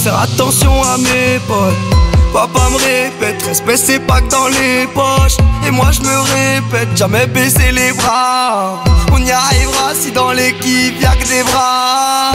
faire attention à mes potes. Papa me répète, respect c'est pas que dans les poches. Et moi je me répète, jamais baisser les bras. On y arrivera si dans l'équipe y'a que des bras.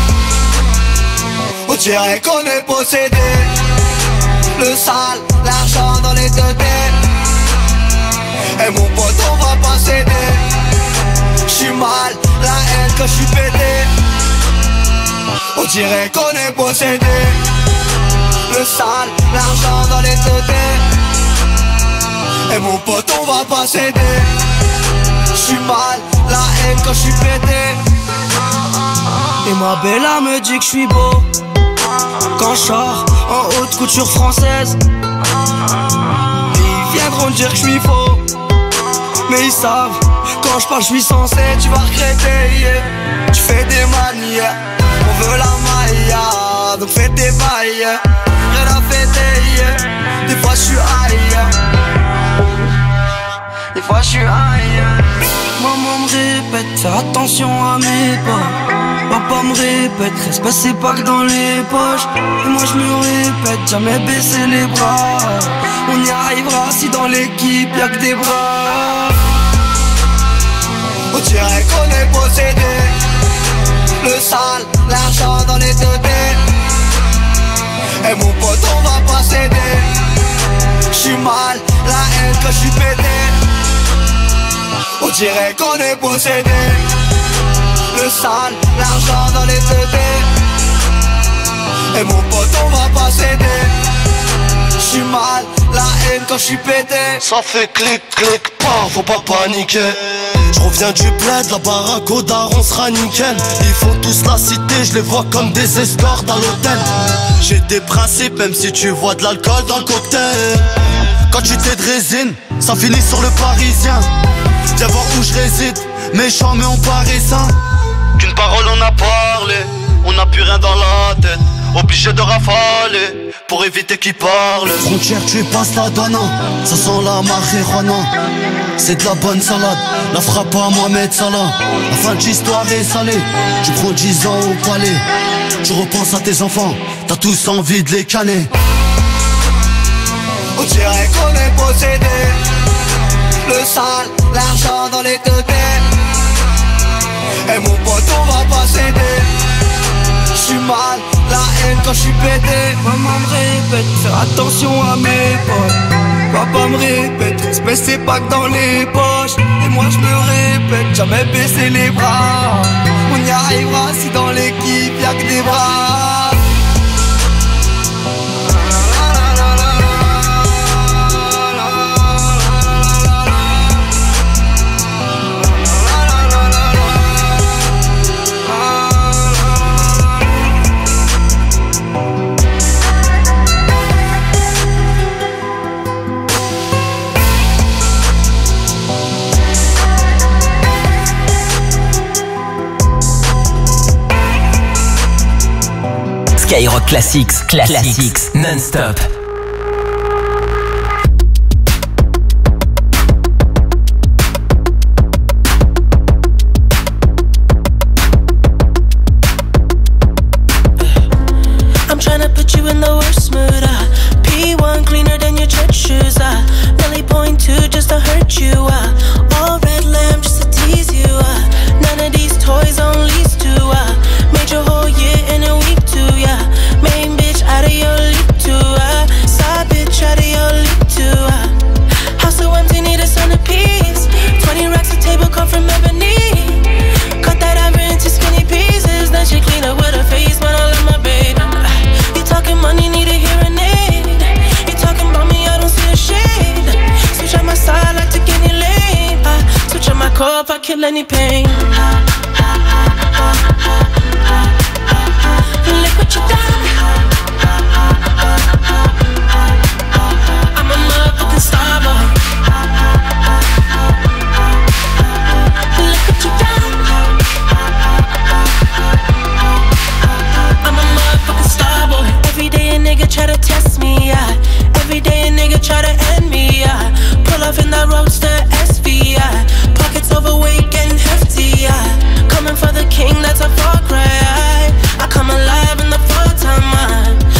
On dirait qu'on est possédé. Le sale, l'argent dans les deux têtes. Et mon pote on va pas céder. J'suis mal, la haine quand j'suis pété. On dirait qu'on est possédé. Le sale, l'argent dans les deux têtes. Et mon pote on va pas céder. J'suis mal, la haine quand j'suis pété. Et ma bella me dit que j'suis beau quand j'sors en haute couture française. Ils viendront dire que j'suis faux, mais ils savent, quand j'parle j'suis censé. Tu vas regretter, yeah. Tu fais des manières, on veut la maille, donc fais tes bails, rien à fêter, yeah. Des fois j'suis high, des fois j'suis high. Maman me répète, faire attention à mes pas. Papa me répète, respect c'est pas que dans les poches. Et moi je me répète, jamais baisser les bras. On y arrivera si dans l'équipe y'a que des bras. On dirait qu'on est possédé. Le sale, l'argent dans les deux têtes. Et mon pote on va pas céder. J'suis mal, la haine quand j'suis pété. On dirait qu'on est possédé. Le sale, l'argent dans les deux têtes. Et mon pote on va pas céder. J'suis mal, la haine quand j'suis pété. Ça fait clic clic, pas, faut pas paniquer. J'reviens du bled, la baraque au daron sera nickel. Ils font tous la cité, je les vois comme des escortes à l'hôtel. J'ai des principes même si tu vois de l'alcool dans le cocktail. Quand tu t'es de résine, ça finit sur le parisien. Viens voir où je réside, méchant mais on paraît sain. Qu'une parole on a parlé, on n'a plus rien dans la tête. Obligé de rafaler, pour éviter qu'ils parlent. Frontière tu passes la donna, ça sent la marijuana. C'est de la bonne salade, la frappe à Mohamed Salah. La fin de l'histoire est salée, tu prends 10 ans au palais. Tu repenses à tes enfants, t'as tous envie de les canner. On dirait qu'on est possédé. Le sale, l'argent dans les deux têtes. Et mon pote on va pas céder. J'suis mal, la haine quand j'suis pété. Maman me répète, faire attention à mes potes. Papa me répète, respect c'est pas que dans les poches. Et moi je me répète, jamais baisser les bras. On y arrivera si dans l'équipe y'a que des bras. Skyrock Classics non-stop. I'm tryna put you in the worst mood. P1 cleaner than your church shoes. Nelly point 2 just to hurt you. All red lamb just to tease you. None of these toys on lease to. Made your whole year in a week too. Yeah, main bitch out of your league too. Side bitch out of your league too. House so empty, need a centerpiece. 20 racks a table come from ebony. Cut that ever into skinny pieces. Then she clean up with her face, man, I love my baby. You talking money, need a hearing aid. You talking about me, I don't see a shade. Switch on my side, I take any lane. Switch on my cup, I kill any pain. Look what you done. I'm a motherfucking star boy. Look what you done. I'm a motherfucking star boy. Every day a nigga try to test me, yeah. Every day a nigga try to end me, yeah. Pull off in that roadster SV, yeah. Pockets overweight, getting hefty, yeah. Coming for the king, that's a far cry. I come alive in the full-time mind.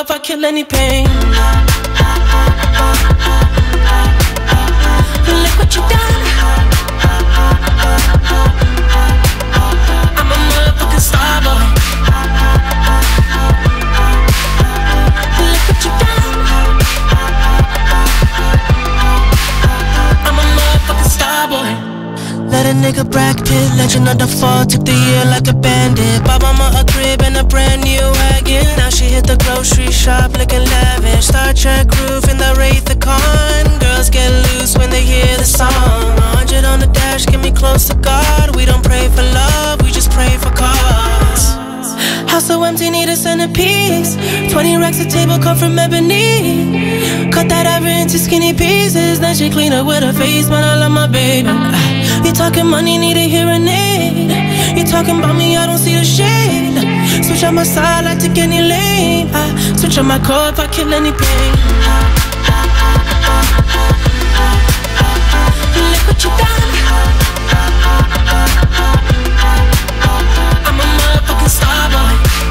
if I kill any pain. Look what you done. I'm a motherfucking star boy. Look what you done. I'm a motherfucking star boy. Let a nigga Brad Pitt, legend of the fall, took the year like a bandit. Bought mama a crib and a brand new wagon. Now she hit the grocery shop looking lavish. Star Trek roof in the Wraith the Con. Girls get loose when they hear the song. 100 on the dash, get me close to God. We don't pray for love, we just pray for cause. House so empty, need a centerpiece. 20 racks a table cut from ebony. Cut that ever into skinny pieces. Then she clean up with her face, man, I love my baby. You talking money, need a hearing aid. You talking about me, I don't see the shade. Switch on my side, I take any lane. I switch on my core if I kill any pain. Look what you done. I'm a motherfucking star boy.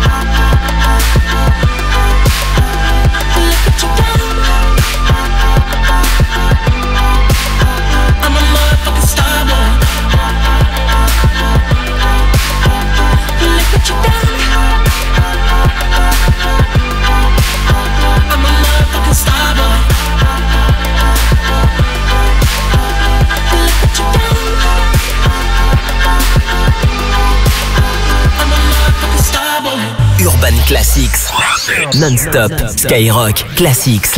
Look what you done. I'm a motherfucking star boy. Look what you done. I'm a motherfucking star boy. Look what you done. I'm a motherfucking star boy. Urban Classics, non-stop, Skyrock, Classics.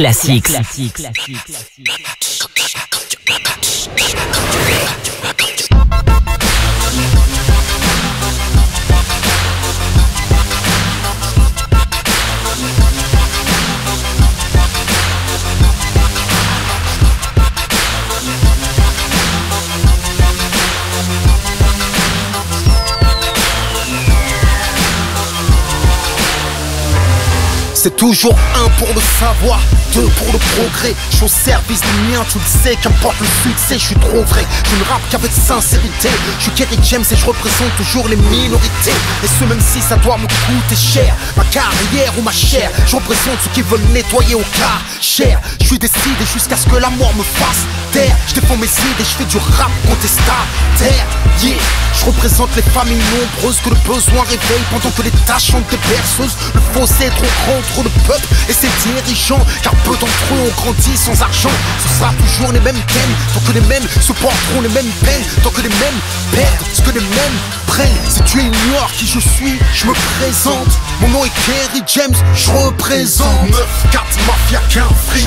C'est toujours un pour le savoir, deux pour le progrès. Je suis au service des miens, tu le sais, qu'importe le succès, je suis trop vrai. Je ne rappe qu'avec sincérité. Je suis Kerry James et je représente toujours les minorités. Et ce même si ça doit me coûter cher, ma carrière ou ma chair. Je représente ceux qui veulent nettoyer au cas cher. Je suis décidé jusqu'à ce que la mort me fasse taire. Je défends mes idées, je fais du rap contestataire. Yeah. Je représente les familles nombreuses que le besoin réveille pendant que les tâches chantent des berceuses. Le fossé est trop grand, trop de peuple et ses dirigeants, car peu d'entre eux ont grandi sans argent. Ce sera toujours les mêmes thèmes, tant que les mêmes supporteront les mêmes peines, tant que les mêmes perdent ce que les mêmes prennent. Si tu ignores qui je suis, je me présente. Mon nom est Kerry James, je représente 9-4 mafia qu'un free.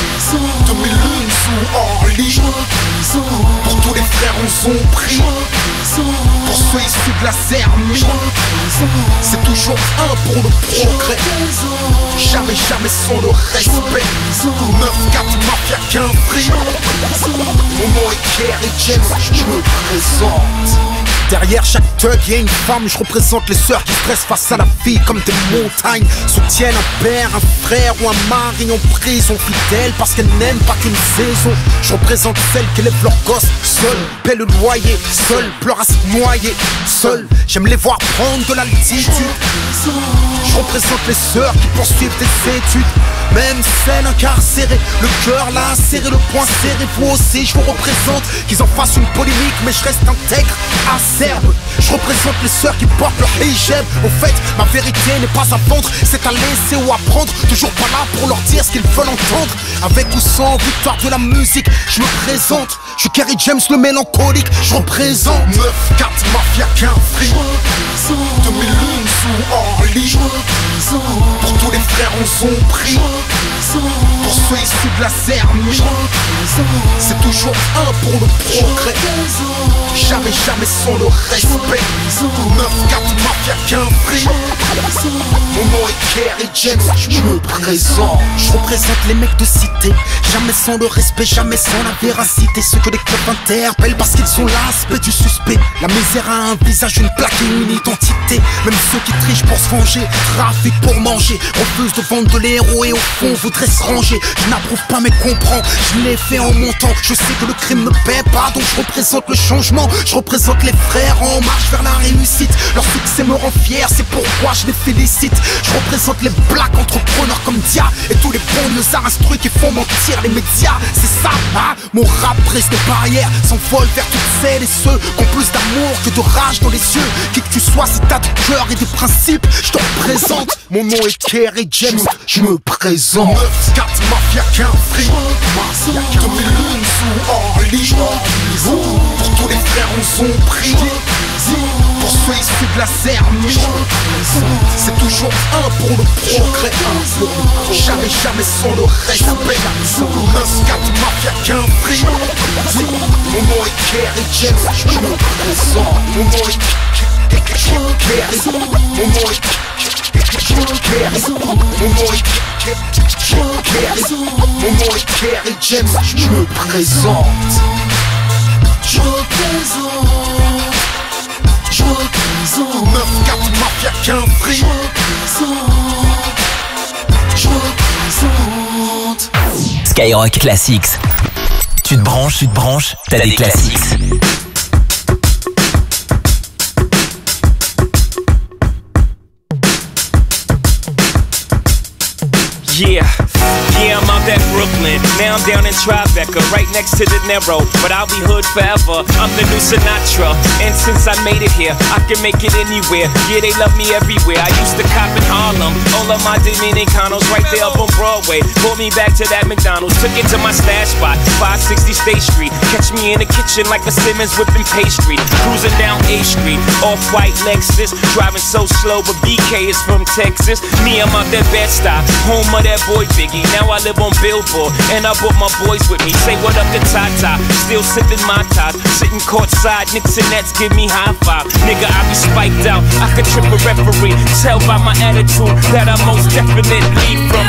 2001 sous Orly. Pour tous les frères on son prix. Pour ceux issus de la Zermie, c'est toujours un pour le progrès. Jamais sans le respect. 9-4 mafia qu'un free. Mon nom est Kerry James, je me présente. Derrière chaque thug y'a une femme, je représente les sœurs qui stressent face à la vie comme des montagnes. Soutiennent un père, un frère ou un mari en prison, fidèles parce qu'elles n'aiment pas qu'une saison. Je représente celles qui élèvent leurs gosses seules, paient le loyer, seules, pleurent à se noyer, seules. J'aime les voir prendre de l'altitude. Je représente les sœurs qui poursuivent des études, même celles incarcérées, le cœur là serré, le poing serré. Vous aussi je vous représente, qu'ils en fassent une polémique, mais je reste intègre, acerbe. Je représente les sœurs qui portent leur hijab. Au fait, ma vérité n'est pas à vendre, c'est à laisser ou à prendre. Toujours pas là pour leur dire ce qu'ils veulent entendre. Avec ou sans victoire de la musique, je me présente. Je suis Kerry James le mélancolique, je représente 9-4 mafia qu'un free. 2001 sous Orly. Pour tous les frères on son prix. Pour ceux issus de la Zermie, c'est toujours un pour le progrès. Jamais sans le respect. 9-4 mafia qu'un free. Mon nom est Kerry James, je me présente. Je représente les mecs de cité. Jamais sans le respect, jamais sans la véracité. Ceux que les clubs interpellent parce qu'ils sont l'aspect du suspect. La misère a un visage, une plaque et une identité. Même ceux qui trichent pour se venger, trafiquent pour manger, refusent de vendre de l'héros et au fond voudraient se ranger. Je n'approuve pas mais comprends, je l'ai fait en montant. Je sais que le crime ne paie pas, donc je représente le changement. Je représente les frères en marche vers la réussite. Leur succès me rend fier, c'est pourquoi je les félicite. Je représente les black entrepreneurs comme Dia et tous les banlieusards instruits qui font mentir les médias. C'est ça, hein? Mon rap brise des barrières, s'envole vers toutes celles et ceux qui ont plus d'amour que de rage dans les yeux. Qui que tu sois, si t'as du cœur et des principes, je te représente. Mon nom est Kerry James, je me présente. 9-4 mafia qu'un fric, 2001 sous Orly. Pour tous les frères on s'en prie. Pour ceux issus de la Zermie, c'est toujours un pour le progrès, jamais, jamais sans le respect. 9-4 mafia qu'un fric. Mon nom est Kerry James, je me présente. Mon nom est Kerry. Mon nom est Kerry. Mon nom est Kerry. Mon nom est Kerry James, je me présente. Je représente. 9-4 mafia qu'un fric. Je représente. Skyrock Classics. Tu te branches, t'as des classiques. Yeah, I'm out at Brooklyn. Now I'm down in Tribeca, right next to De Niro. But I'll be hood forever. I'm the new Sinatra. And since I made it here, I can make it anywhere. Yeah, they love me everywhere. I used to cop in Harlem. All of my Dominicanos right there up on Broadway. Pulled me back to that McDonald's. Took it to my stash spot, 560 State Street. Catch me in the kitchen like a Simmons whipping pastry. Cruising down A Street, off-white Lexus. Driving so slow, but BK is from Texas. Me, I'm out that Bed-Stuy, home of that boy Biggie. Now I live on Billboard, and I brought my boys with me. Say what up to Tata, still sipping my ties. Sitting courtside, Knicks and Nets give me high five. Nigga, I be spiked out, I could trip a referee. Tell by my attitude that I'm most definitely from.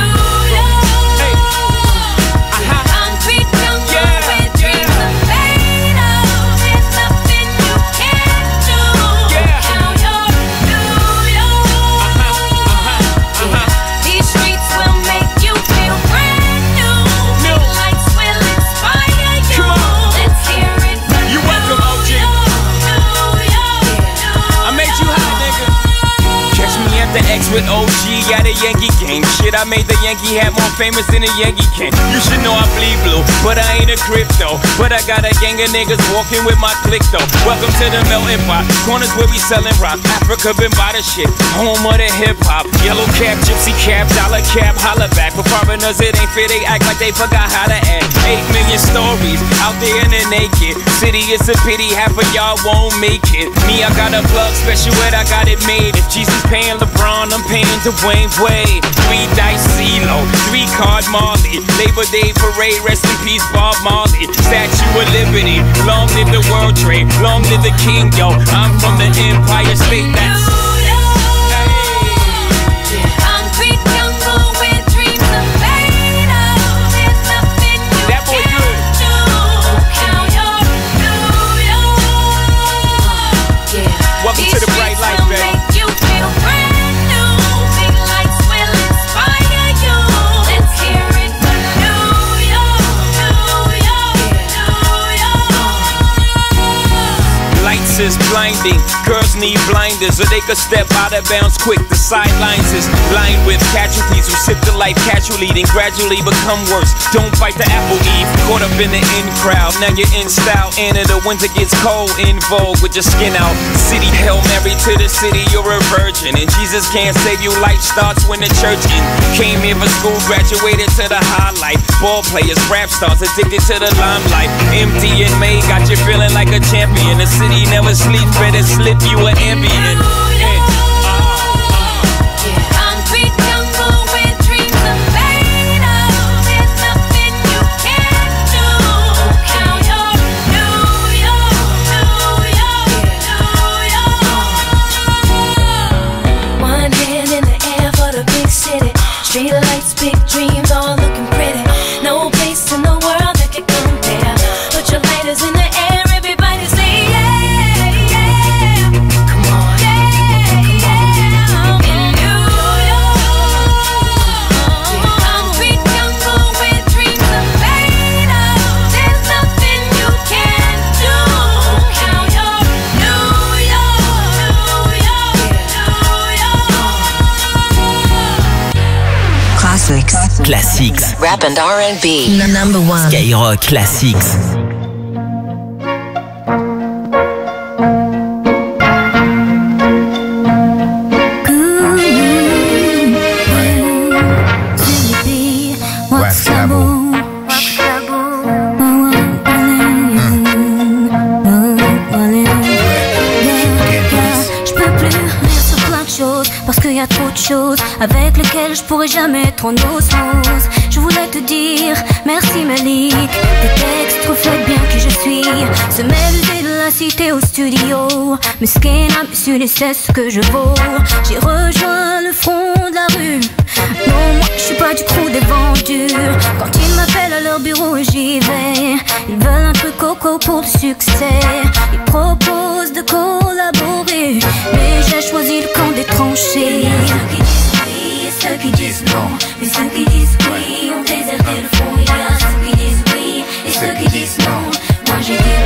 With OG at a Yankee game. Shit, I made the Yankee hat more famous than a Yankee can. You should know I bleed blue, but I ain't a crypto. But I got a gang of niggas walking with my click though. Welcome to the melting pot. Corners where we selling rock. Africa been by the shit. Home of the hip hop. Yellow cap, gypsy cap, dollar cap, holla back. For foreigners it ain't fair, they act like they forgot how to act. 8 million stories out there in the naked city. It's a pity half of y'all won't make it. Me, I got a plug special ed, I got it made. If Jesus paying LeBron, I'm paying Dwayne Wade. 3 dice CeeLo, 3 card Marley. Labor Day parade, rest in peace Bob Marley. Statue of Liberty, long live the World Trade, long live the King, yo. I'm from the Empire State, that's welcome to the bright light, baby. Lights is blinding, girls need blinders or they could step out of bounds quick. The sidelines is lined with casualties who sip the life casually, then gradually become worse. Don't bite the apple, Eve. Caught up in the in crowd, now you're in style. And in the winter gets cold, in vogue with your skin out. City, Hail Mary to the city, you're a virgin. And Jesus can't save you, life starts when the church in. Came here for school, graduated to the highlight. Ball players, rap stars, addicted to the limelight. MD and May got you feeling like a champion. The city never sleeps, better slip you an ambient. One hand in the air for the big city. Street lights, big dreams, all looking pretty. No place in the world that could compare. Put your lighters in the air, everybody say yeah, yeah. Come on, yeah. Classics. Rap and R&B. Number one. Skyrock Classics. Y a trop de choses avec lesquelles je pourrais jamais être en osmose. Je voulais te dire merci Malik. Tes textes reflètent bien qui je suis. Se mêler de la cité au studio. Mesquina, monsieur, c'est ce que je vaux. J'ai rejoint le front de la rue. Non, moi je suis pas du crew des vendus. Quand ils m'appellent à leur bureau, j'y vais. Ils veulent un peu coco pour le succès. Ils proposent de collaborer, mais j'ai choisi le camp des tranchées. Ceux qui disent oui et ceux qui disent non. Mais ceux qui disent oui ont déserté le fond. Il y a ceux qui disent oui et ceux qui disent non. Moi j'ai dit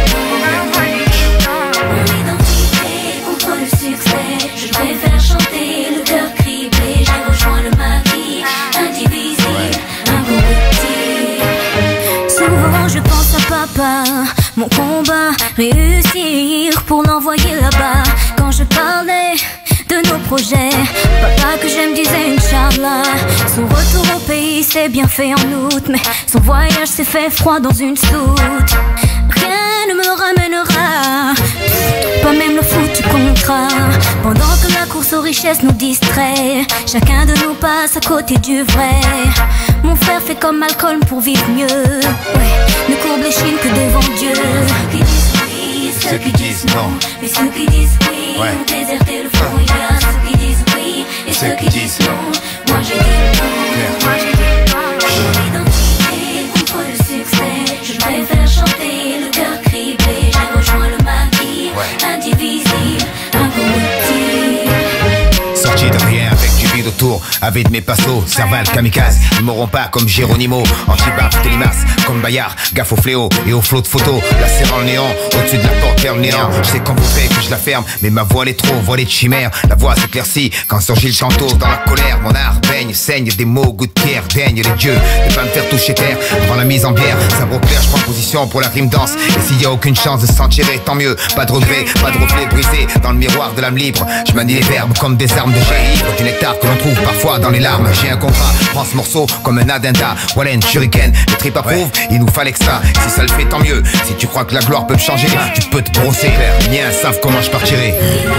non. Mon identité contre le succès. Je préfère chanter le cœur criblé. J'ai rejoint le maquis, indivisible, incorruptible. Souvent je pense à papa, mon combat, réussir pour l'envoyer là-bas. Quand je parlais de nos projets, papa que j'aime disait Inch'Allah. Son retour au pays s'est bien fait en août, mais son voyage s'est fait froid dans une soute. Rien ne me ramènera, pas même le foutu contrat. Pendant que la course aux richesses nous distrait, chacun de nous passe à côté du vrai. Mon frère fait comme Malcolm pour vivre mieux, ouais, ne courbe les chines que devant Dieu. Ceux qui disent oui et ceux qui disent non. Mais ceux qui disent oui ont déserté le fond. Il y a ceux qui disent oui et ceux qui disent non. Moi j'ai dit non, moi j'ai dit non. Mon identité contre le succès. Je préfère chanter le cœur criblé. J'ai rejoint le maquis, indivisible, incorruptible. Sorti de rien avec du vide autour, avec de mes passos, Serval, kamikaze, ils m'auront pas comme Geronimo, anti-baf, Télimas, comme Bayard, gaffe au fléau et au flot de photos, la serre en néant, au-dessus de la porte vers le néant. Je sais qu'on voudrait que je la ferme, mais ma voix elle est trop voilée de chimère. La voix s'éclaircit quand surgit le chanteau dans la colère. Mon art baigne, saigne des mots, goût de pierre, daigne les dieux de pas me faire toucher terre avant la mise en bière. Sabre clair, je prends position pour la rime danse. Et s'il y a aucune chance de s'en tirer, tant mieux. Pas de regret, pas de reflet brisé dans le miroir de l'âme libre. Je manie les verbes comme des armes de jaillir, du nectar que l'on trouve parfois dans les larmes. J'ai un contrat, prends ce morceau comme un addenda. Wallen, shuriken, les tripes approuvent, il nous fallait que ça. Si ça le fait, tant mieux. Si tu crois que la gloire peut me changer, tu peux te brosser. Les miens savent comment je partirai.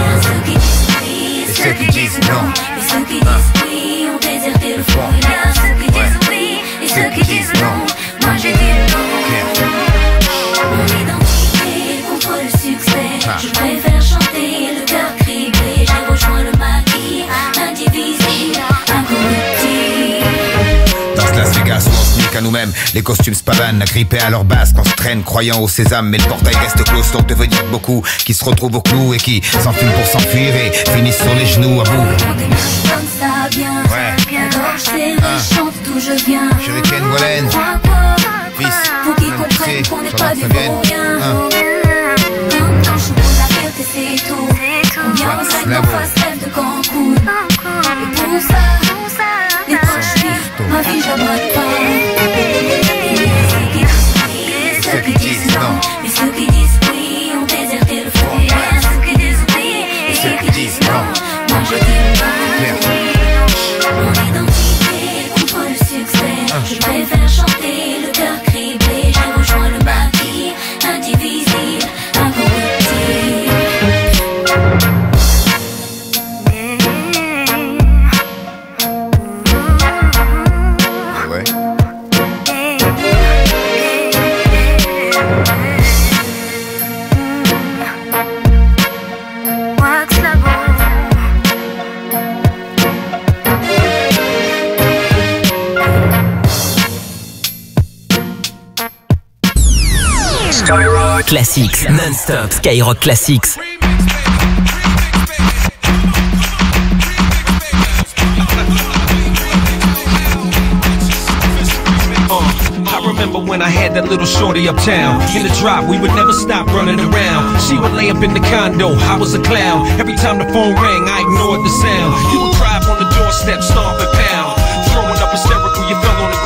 Et ceux qui disent non. Et ceux qui disent oui ont déserté le fond. Il y a ceux qui disent oui et ceux qui disent non. Moi j'ai dit non. Mon identité contre le succès. Je préfère chanter le cœur criblé. J'ai rejoint le maquis, indivisible, incorruptible. Dans Las Vegas où on se nique à nous-mêmes, les costumes spavanent, agrippés à leur base, qu'on se traîne croyant au sésame. Mais le portail reste clos, donc devenir beaucoup qui se retrouvent au clou et qui s'enfument pour s'enfuir et finissent sur les genoux à bout. Comme ça vient, la gorge serrée, chante d'où je viens. Shuriken, Wallen, fils, faut qu'ils comprennent qu'on n'est pas des pour rien. Quand je pose la fierté, c'est tout. On vient au 5 en face, rêve de Cancun. Et pour ça, les proches vivent, ma vie j'aborde pas. Ceux qui disent non, mais ceux qui disent oui ont déserté le fond. Il y a ceux qui disent oui et ceux qui disent non. Moi je dis non. Mon identité contre le succès. Je préfère chanter le cœur criblé. J'ai rejoint le maquis, indivisible, incorruptible. Classics, non-stop, Skyrock Classics. Remember when I had that little shorty uptown? In the drop, we would never stop running around. She would lay up in the condo, I was a clown. Every time the phone rang, I ignored the sound. You would drive on the doorstep, stomp and pound. Throwing up hysterical, you fell on the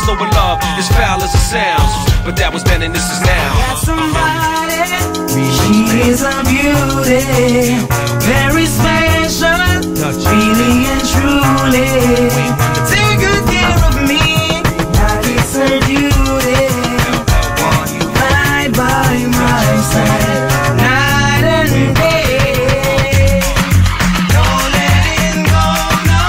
slow with love, as foul as it sounds. But that was then and this is now. Got somebody, she is a beauty, very special, really and truly. Take good care of me, like it's a duty. Want you right by my side, night and day. Don't let it go, no.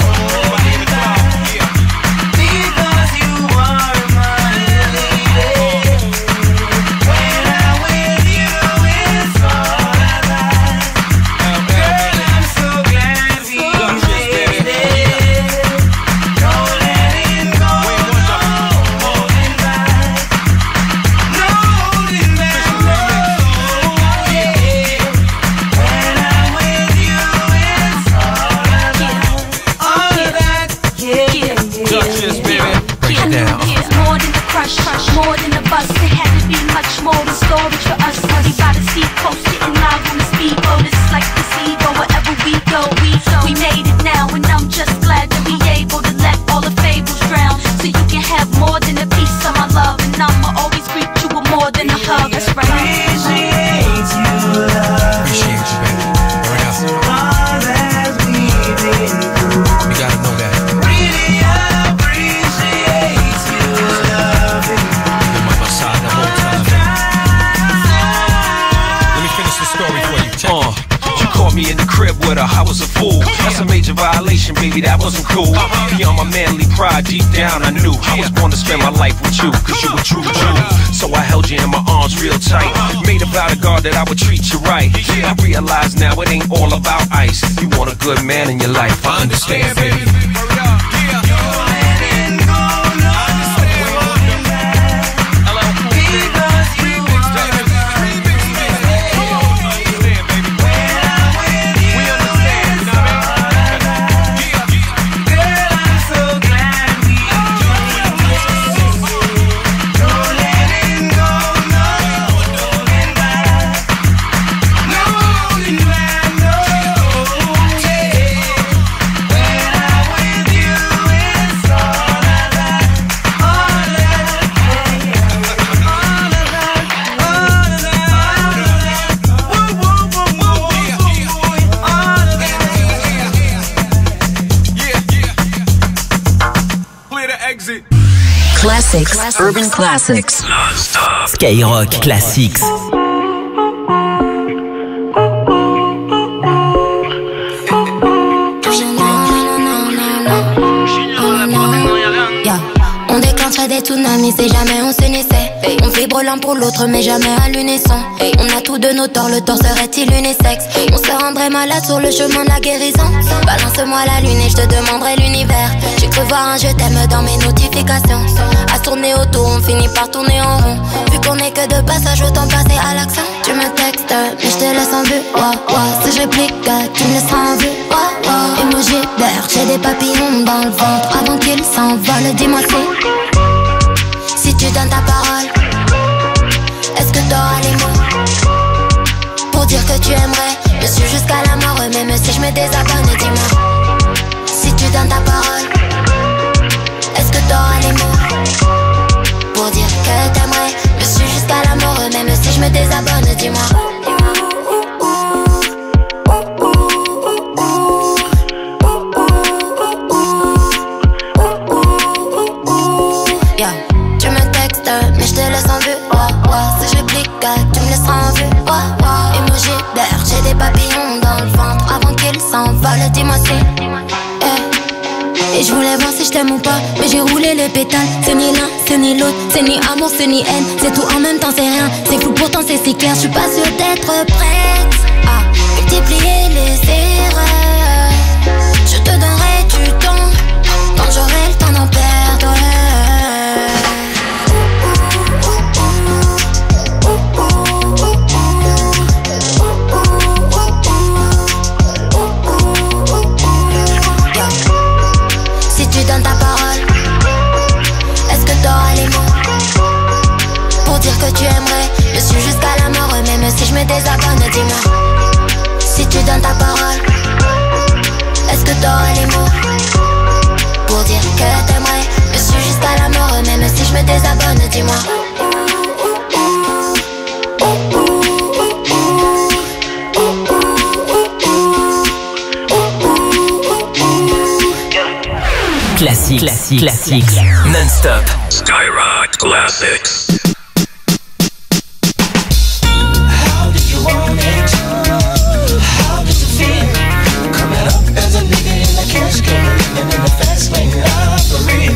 Because you are my lady. When I'm with you, it's all I like. Girl, I'm so glad we made it. Don't let it go, no holding back. No holding back, no, yeah. When I'm with you, it's all I like. All of that, yeah. Duchess, baby. Break it down. It's more than the crush, more than the bus. It had to be much more than storage for us. Money by the sea coast, sitting live on the speedboat. It's like the sea, go wherever we go. We made it now, and I'm just glad to be able to let all the fables drown. So you can have more than a piece of my love, and I'ma always greet you with more than a hug. That's right. Appreciate you, love. Appreciate you, baby. Word up. All that we've been through. You gotta know that. Really appreciate you, love. You're by my side the whole time. Let me finish the story for you. Check it. You caught me in the crib with her, I was a fool. That's a major violation, baby, that wasn't cool. Beyond my manly pride, deep down I knew I was born to spend my life with you, cause you were true Jew. So I held you in my arms real tight, made a vow to God that I would treat you right. I realize now it ain't all about ice. You want a good man in your life, I understand, baby. Classics, urban classics. Skyrock Classics. On déclencherait des tsunamis si jamais on s'unissait. On vibre l'un pour l'autre mais jamais à l'unisson. On a tous de nos torts, le tort serait-il unisexe? On se rendrait malade sur le chemin de la guérison. Balance-moi la lune et je te demanderai l'univers. J'ai cru voir un je t'aime dans mes notifications. À tourner autour, on finit par tourner en rond. Vu qu'on est que de passage, autant passer à l'action. Tu me textes, mais je te laisse en vue. Si je réplique, tu me laisseras en vue. Emoji vert, j'ai des papillons dans le ventre. Avant qu'ils s'envolent, dis-moi si tu donnes ta parole, est-ce que t'auras les mots pour dire que tu aimerais me suivre jusqu'à la mort? Même si je me désabonne, dis-moi si tu donnes ta parole, est-ce que t'auras les mots pour dire que t'aimerais me suivre jusqu'à la mort? Même si je me désabonne, dis-moi. Mais je te laisse en vue, si je clique, tu me laisseras en vue. Emoji vert, j'ai des papillons dans le ventre. Avant qu'ils s'envolent, dis-moi si. Et je voulais voir si je t'aime ou pas, mais j'ai roulé les pétales. C'est ni l'un, c'est ni l'autre, c'est ni amour, c'est ni haine. C'est tout en même temps, c'est rien, c'est flou pourtant c'est si clair. Je suis pas sûre d'être prête à multiplier les erreurs. Je te donnerai du temps, quand j'aurai le temps d'en perdre. Tu donnes ta parole, est-ce que t'auras les mots pour dire que tu aimerais me suivre jusqu'à la mort? Même si je me désabonne, dis-moi si tu donnes ta parole. Classics. Non-stop. Skyrock Classics. How did you want it? How did you feel? Coming up as a nigga in the cash game, living in the fast lane, for real.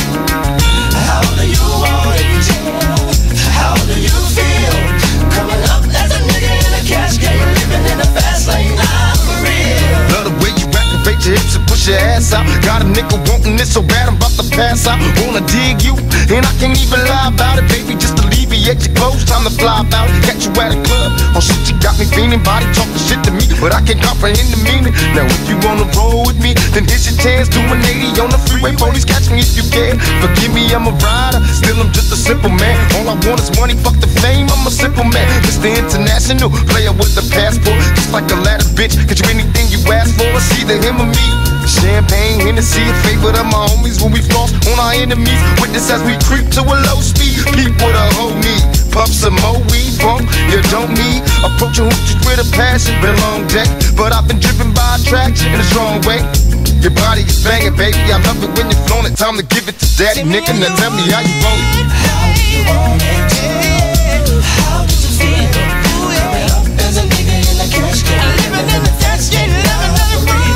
How do you want it? How do you feel? Coming up as a nigga in the cash game, living in the fast lane, for real. Love the way you activate your hips and push your ass out. Got a nigga wanting this so bad I'm about to pass out. Wanna dig you, and I can't even lie about it, baby. Just alleviate your clothes, time to fly about it. Catch you at a club, oh shit, you got me feeling. Body talking shit to me, but I can't comprehend the meaning. Now if you wanna roll with me, then here's your chance. Do 180 on the freeway, police catch me if you can. Forgive me, I'm a rider, still I'm just a simple man. All I want is money, fuck the fame, I'm a simple man. Mr. International, player with the passport. Just like a ladder, bitch, get you anything you ask for. It's either him or me. Champagne, Hennessy, a favorite of my homies when we floss on our enemies. Witness as we creep to a low speed. Peep with a whole need. Puff some more weed, funk you don't need. Approaching hoochies with a passion. Been a long day, but I've been driven by attraction in a strong way. Your body is banging, baby. I love it when you're flown it. Time to give it to daddy, nigga. Now tell me how you want it. How do you want it? How did you feel? Coming up as a nigga in the cash game, living in the fast game, living in the real.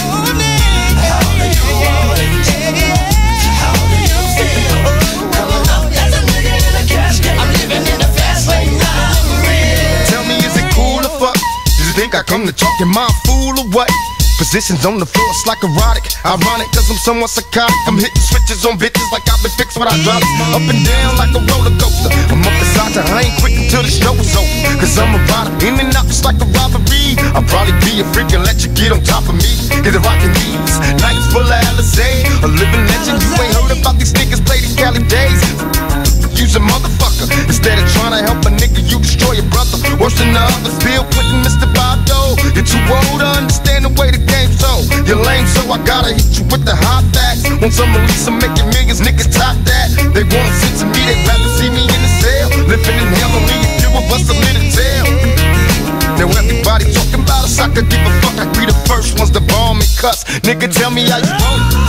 How do you want it? How do you feel? Coming up as a nigga in the cash game, I'm living in the fast lane, for real. Tell me, is it cool or fuck? Does you think I come to talk your mind fool or what? Positions on the floor, it's like erotic. Ironic, cause I'm somewhat psychotic. I'm hitting switches on bitches like I've been fixed with hydraulics. Up and down like a roller coaster. I'm up beside you, I ain't quit until the show is over. Cause I'm a rider, in and out just like a robbery. I'll probably be a freak and let you get on top of me. Get the rockin' these nights full of Alizé. A living legend, you ain't heard about these niggas play these Cali days. Use a motherfucker. Instead of trying to help a nigga, you destroy your brother. Worse than the others, Bill Clinton, Mr. Bado. You're too old to understand the way the game's so. You're lame, so I gotta hit you with the hot facts. Want some release, I'm making millions, niggas top that. They wanna sit to me, they'd rather see me in the cell. Living in hell, only a few of us are lit and tell. Now everybody talking about us, I could give a fuck. I'd be the first ones to bomb and cuss. Nigga, tell me how you want it.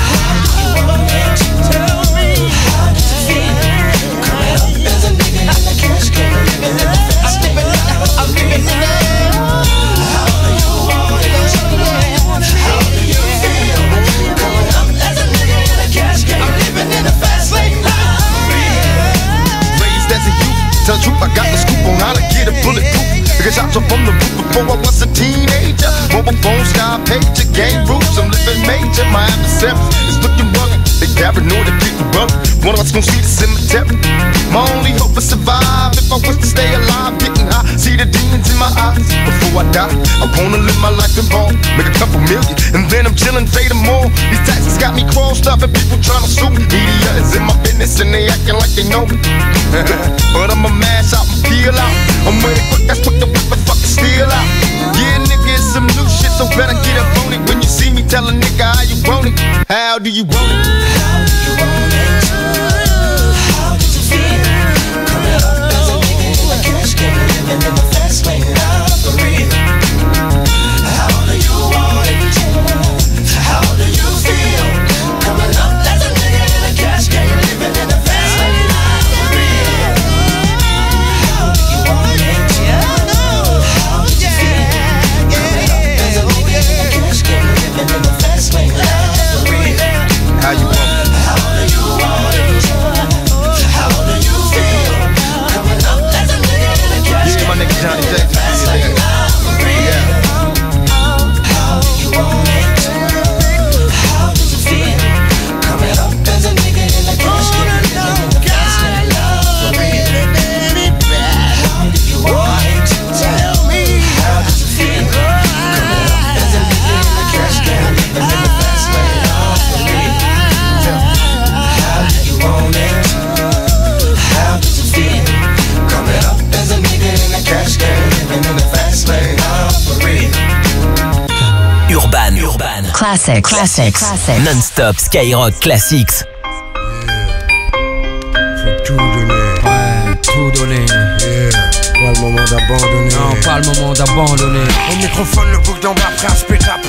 Tell me, how did you feel? Coming up as a nigga in the cash game, living in the fast lane, I'm living in the. How do you want it? How do you feel? Coming up as a nigga in the cash game, I'm living in the fast lane, Raised as a youth, tell the truth, I got the scoop on how to get a bulletproof. Nigga shots up from the roof before I was a teenager. Mobile phone, sky pager, game roofs, I'm living major. My adversaries is looking rugged. They paranoid that people run. One of us gon' see the cemetery. My only hope is survive. If I was to stay alive, getting high, see the demons in my eyes. Before I die, I wanna live my life involved. Make a couple million, and then I'm chillin', fade them all. These taxes got me crossed up, and people tryna sue me. Media is in my business, and they acting like they know me. But I'ma mash out and peel out. I'm ready quick, that's what the whip and fucking steal out. Yeah, nigga, it's some new shit, so better get up on it. When you see me, tell a nigga how you want it. How do you want it? How do you want it? How did you feel? Coming up as a nigga in the cash game, living in the fast lane, for real. How do you want it? How do you feel? Coming up as a nigga in the cash game, living in the fast lane, for real. How do you want it? How did you feel? Coming up as a nigga in the cash game, living in the fast lane, for real. How you want it? How do you want it? How do you feel? Coming up as a nigga in the cash game, my nigga Johnny J. fast lane, for real. How do you want it? How did you feel? Coming up as a nigga in the cash game, living in the fast lane, for real. How do you want it? Tell me. How did you feel? Coming up as a nigga in the cash game, living in the fast lane, for real. How do you want it? How did you feel? Coming up as a nigga in the cash game, living in the fast lane, for real. Urban. Classics. Non-stop Skyrock Classics. Faut tout donner. Ouais, tout donner. Yeah. Pas le moment d'abandonner. Non, pas le moment d'abandonner. Au microphone, le bouc d'en bas, prêt à se péter à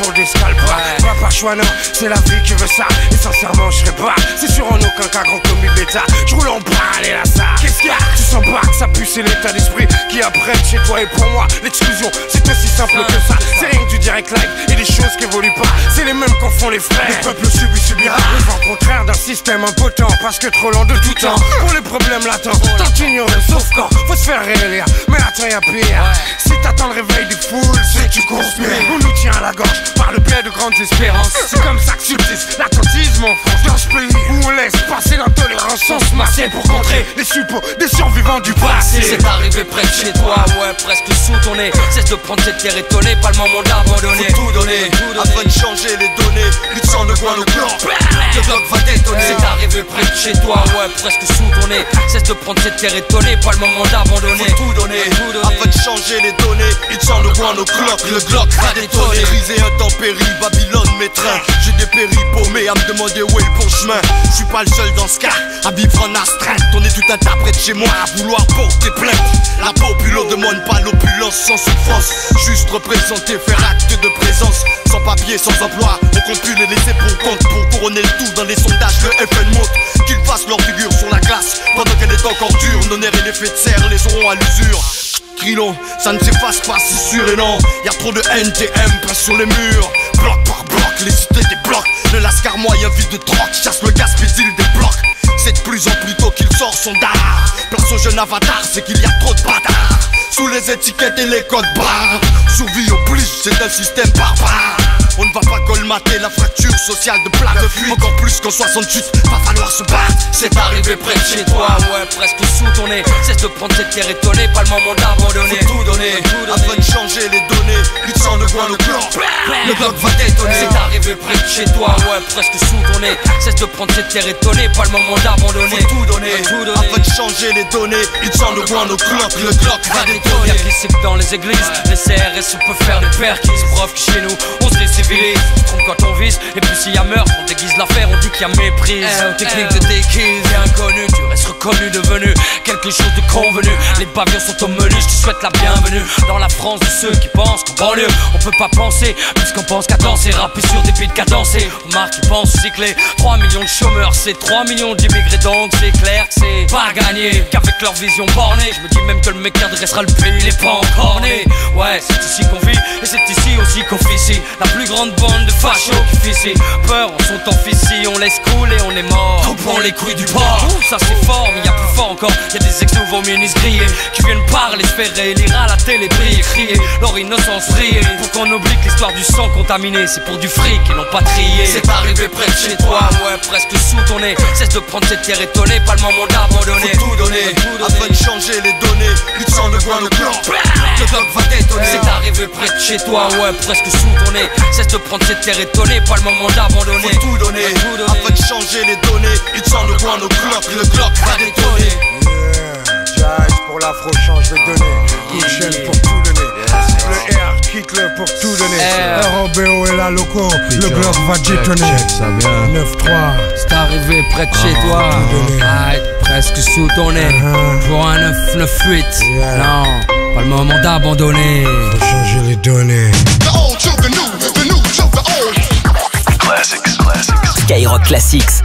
pour des scalps. Pas par choix, non, c'est la vie qui veut ça. Et sincèrement, je serais pas, c'est sûr en aucun cas grand commis de l'État. Je roule en balle et là ça. Qu'est-ce qu'il y a? Tu sens pas que ça pue, c'est l'état d'esprit qui apprête chez toi. Et pour moi, l'exclusion, c'est aussi simple que ça. C'est rien que du direct live et des choses qui évoluent pas. C'est les mêmes qu'en font les frères. Le peuple subira le vent contraire d'un système impotent. Parce que trop lent de tout temps. Pour les problèmes latents, tant ignoré, sauf quand faut se faire réélire. Mais attends, y'a pire. Si t'attends le réveil des foules, c'est que tu conspires. On nous tient à la gorge par le biais de grandes espérances. C'est comme ça que subsiste l'attentisme en France. Dans ce pays où on laisse passer l'intolérance sans se masser pour contrer les suppôts des survivants du passé. C'est arrivé près de chez toi, ouais, presque sous ton nez. Cesse de prendre cette terre étonnée, pas le moment d'abandonner. Faut tout donner, afin de changer les données. Lutte sans le coin, le bloc, le bloc va détonner. C'est arrivé près de chez toi, ouais, presque sous ton nez. Cesse de prendre cette terre étonnée, pas le moment d'abandonner. Faut tout donner, afin de changer les données. Lutte sans le coin, le bloc, le bloc va détonner. Crise et intempérie, Babylone m'étreint. J'ai dépéri paumé à me demander où est le bon chemin. Je suis pas le seul dans ce cas à vivre en astreinte. On est tout un tas près de chez moi à vouloir porter plainte. La populace demande pas l'opulence sans souffrance. Juste représenter, faire acte de présence. Sans papier, sans emploi, on compte plus les laisser pour compte. Pour couronner le tout dans les sondages, le FN montre qu'ils fassent leur figure sur la glace. Pendant qu'elle est encore dure, nos nerfs et l'effet de serre les auront à l'usure. Crilon, ça ne s'efface pas, c'est sûr et non. Y'a trop de NTM peint sur les murs. Bloc par bloc, les cités débloquent. Le lascar moyen vide de troc, chasse le gaspille des blocs. C'est de plus en plus tôt qu'il sort son dard. Place au jeune avatar, c'est qu'il y a trop de bâtards. Sous les étiquettes et les codes barres. Survie oblige, c'est un système barbare. On ne va pas colmater la fracture sociale de plaque de fuite. Encore plus qu'en 68, va falloir se battre. C'est arrivé près de chez toi, ouais, presque sous ton nez. Cesse de prendre cette terre étonnée, pas le moment d'abandonner. Faut tout donner, afin de changer les données. Lutte sans le coin, le bloc, le bloc va détonner. C'est arrivé près de chez toi, ouais, presque sous ton nez. Cesse de prendre cette terre étonnée, pas le moment d'abandonner. Faut tout donner, afin de changer les données. Lutte sans le coin, le bloc va détonner. Y'a qui cible dans les églises, les CRS on peut faire des perquises. Preuve que chez nous, on se décivilise. On se trompe quand on vise, et puis s'il y a meurtre, on déguise l'affaire, on dit qu'il y a méprise. Technique de déguise, t'es inconnu, tu restes reconnu, devenu quelque chose de convenu. Les pavillons sont au menu, je te souhaite la bienvenue dans la France de ceux qui pensent qu'en banlieue on peut pas penser, puisqu'on pense qu'à danser, rapper sur des beats cadencés. Remarque qui pense cycler, 3 millions de chômeurs, c'est 3 millions d'immigrés, donc c'est clair que c'est pas gagné. Qu'avec leur vision bornée, je me dis même que le mec qui adressera le pays, il est pas encore né. Ouais, c'est ici qu'on vit, et c'est ici aussi qu'on officie. La plus grande bande de fachos qui fissent peur en son temps ici, on laisse couler, on est mort. On prend les couilles du bord, ça c'est fort, mais y'a plus fort encore. Y'a des ex-nouveaux ministres grillés qui viennent parler, se faire élire à la télé, briller, crier leur innocence rire. Pour qu'on oublie que l'histoire du sang contaminé, c'est pour du fric et non pas trié. C'est arrivé près de chez toi, ouais, presque sous ton nez. Cesse de prendre cette terre étonnée, pas le moment d'abandonner. Faut tout donner, afin de changer les données. Lutte sans le coin, le bloc, le bloc va détonner. C'est arrivé près de chez toi, ouais, presque sous ton nez. Cesse de prendre cette terre étonnée, pas le moment d'abandonner. Faut tout donner, afin de changer les données. Lutte sans le coin, le bloc va détonner. Jazz pour l'afro change de données. Michel pour tout donner. Le R quitte-le pour tout donner. ROBO est la loco, le bloc va détonner. 9-3. C'est arrivé près de chez toi, presque sous ton nez. Pour un 9-9-8. Non, pas le moment d'abandonner. Faut changer les données. Skyrock Classics.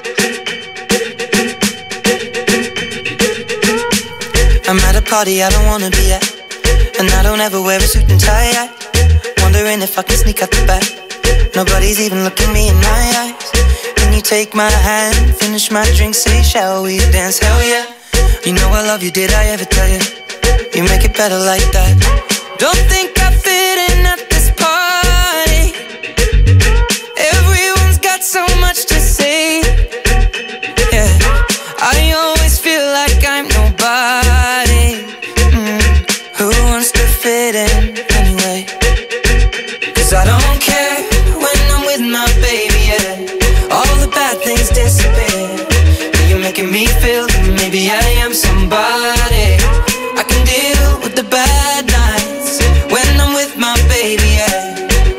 I'm at a party I don't wanna be at, and I don't ever wear a suit and tie. Wondering if I can sneak out the back. Nobody's even looking me in my eyes. Can you take my hand, finish my drink, say shall we dance? Hell yeah. You know I love you, did I ever tell you? You make it better like that. Don't think I fit in at this party. Everyone's got so much to say. Yeah, I always feel like I'm nobody. Who wants to fit in anyway? Cause I don't care when I'm with my baby, yeah. All the bad things disappear. You're making me feel that maybe I am somebody. I can deal with the bad nights when I'm with my baby, yeah.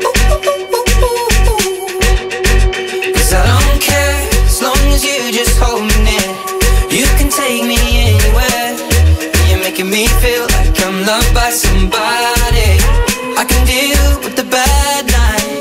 Cause I don't care as long as you just hold me near. You can take me anywhere. You're making me feel like I'm loved by somebody. I can deal with the bad nights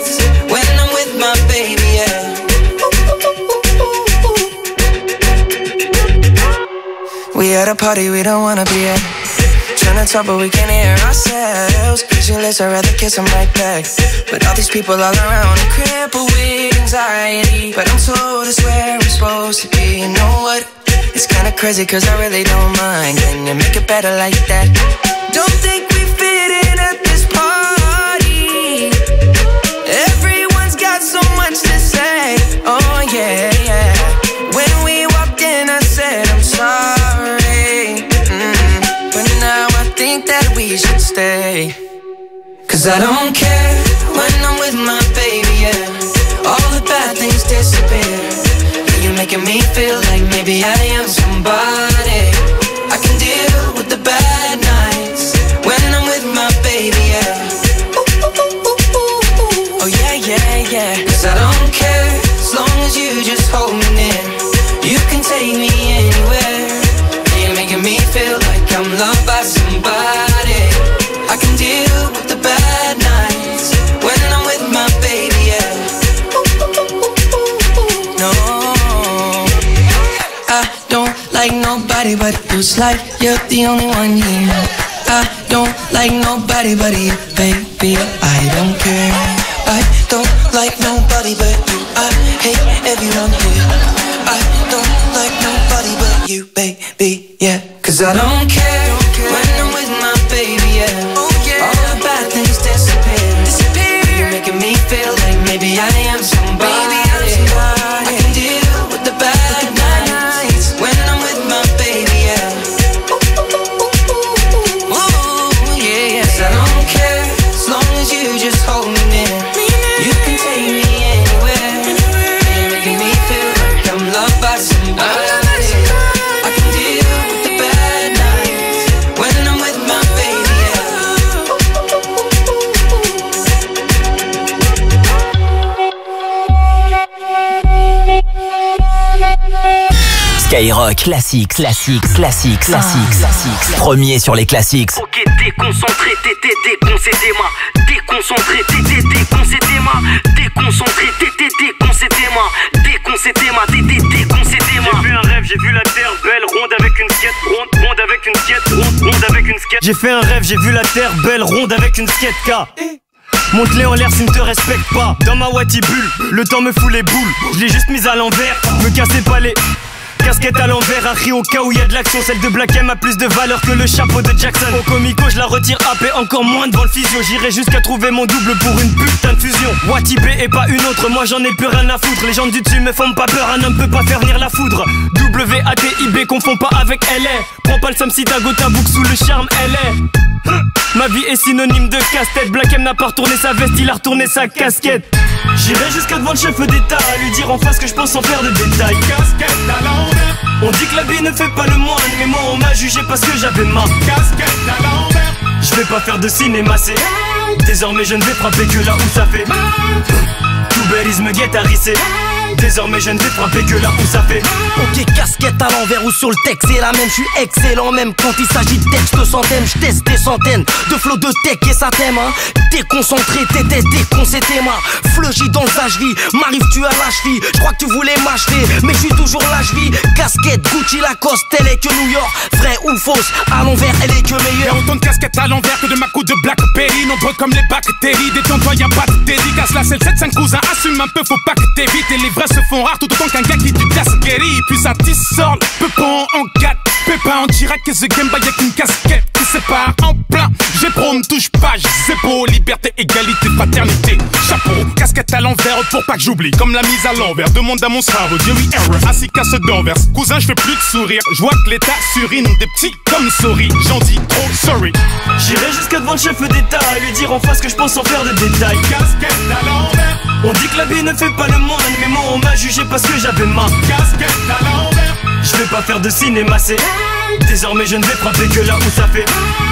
a party we don't wanna be at. Trying to talk but we can't hear ourselves. Pictureless, I'd rather kiss them right back. But all these people all around are crippled with anxiety. But I'm told it's where I'm supposed to be. You know what? It's kinda crazy cause I really don't mind. Can you make it better like that? Don't think we fit in at this party. Everyone's got so much to say. Oh yeah, yeah. When we walked in I said I'm sorry. But now I think that we should stay. Cause I don't care when I'm with my baby, yeah. All the bad things disappear. You're making me feel like maybe I am somebody. I can deal with the bad nights when I'm with my baby, yeah. Oh yeah, yeah, yeah. Cause I don't care as long as you just hold me near. You can take me anywhere. You're making me feel like I'm loved by somebody. I can deal with the bad nights when I'm with my baby, yeah. No, I don't like nobody but you. It's like you're the only one here. I don't like nobody but you, baby. I don't care. I don't like nobody but you. I hate everyone here. I don't like nobody but you, baby, yeah. Cause I don't care when I'm with my baby, yeah. All the bad things disappear. You're making me feel like maybe I am somebody. I can deal with the bad nights when I'm with my baby, yeah. Ooh, yeah, yeah. 'Cause I don't care as long as you just hold me near. You can take me anywhere. You're making me feel like I'm loved by somebody. I can deal with the bad nights when I'm with my baby, yeah. Skyrock, classique, classique, classique, classique, classique. Premier sur les classiques. Ok, déconcentré, t'étais déconcentré, déconcentré, t'étais déconcentré, déconcentré, t'étais déconcentré, t'étais déconcentré. J'ai vu un rêve, j'ai vu la terre belle, ronde avec une skate, ronde avec une skate, ronde avec une skate. J'ai fait un rêve, j'ai vu la terre belle, ronde avec une skate K. Monte-les en l'air s'ils ne te respectent pas. Dans ma Wattibule, le temps me fout les boules. Je l'ai juste mise à l'envers, me cassez pas les casquette à l'envers, un au cas où y a de l'action. Celle de Black M a plus de valeur que le chapeau de Jackson. Au comico je la retire AP, encore moins devant le physio. J'irai jusqu'à trouver mon double pour une putain de fusion. Watibé et pas une autre, moi j'en ai plus rien à foutre. Les gens du dessus me font pas peur, un homme peut pas faire venir la foudre. WATIB, confond pas avec LA. Prends pas le somme si ta goutte à bouc sous le charme LA. Ma vie est synonyme de casse-tête. Black M n'a pas retourné sa veste, il a retourné sa casquette. J'irai jusqu'à devant le chef d'État à lui dire en face que je pense sans faire de détails. Casquette à l'envers. On dit que la vie ne fait pas le moine, mais moi on m'a jugé parce que j'avais ma casquette à l'envers. Je vais pas faire de cinéma, c'est désormais je ne vais frapper que là où ça fait mal. Touberisme guitariste. Désormais je ne vais frapper que là où ça fait. Ok, casquette à l'envers ou sur le texte, c'est la même, je suis excellent même quand il s'agit de textes de centaines. Je teste des centaines de flots de tech et ça t'aime, hein. Déconcentré, t'étais déconcentré, ma fleugie dans le vie. M'arrive tu à la cheville, je crois que tu voulais m'acheter, mais je suis toujours là, je vis. Casquette, Gucci, Lacoste, elle est que New York. Vrai ou fausse, à l'envers, elle est que meilleure. Y'a autant de casquettes à l'envers que de ma coupe de Blackberry. Nombreux comme les bactéries, détends-toi, y'a pas de dédicace. Là c'est le 7-5 cousin, assume un peu, faut pas que t'évites. Et les vrais se font rares tout autant qu'un gars qui du Gasquerie. Puis ça tissort, peupon en 4 pépin en direct, que The Game by avec une casquette qui sépare en plein. J'ai pro, ne touche pas, c'est beau. Liberté, égalité, fraternité. Chapeau, casquette à l'envers pour pas que j'oublie. Comme la mise à l'envers, demande à mon cerveau. Jerry Error, assis casse d'envers. Cousin, je fais plus de sourire. Je vois que l'état surine des petits comme souris. J'en dis trop sorry. J'irai jusqu'à devant le chef d'État à lui dire en face que je pense sans faire de détails. Casquette à l'envers. On dit que la vie ne fait pas le moine, mais moi on m'a jugé parce que j'avais ma casquette à l'envers. Je vais pas faire de cinéma, c'est désormais je ne vais frapper que là où ça fait